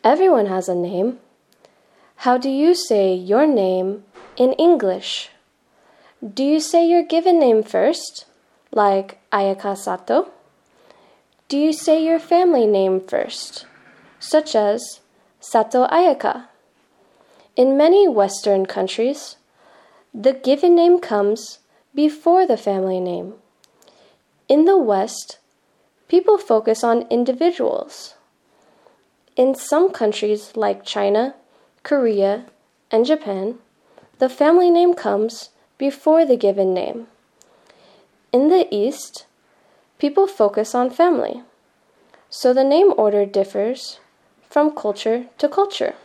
Everyone has a name. How do you say your name in English? Do you say your given name first, like Ayaka Sato? Do you say your family name first, such as Sato Ayaka? In many Western countries, the given name comes before the family name. In the West, people focus on individuals. In some countries like China, Korea, and Japan, the family name comes before the given name. In the East, people focus on family, so the name order differs from culture to culture.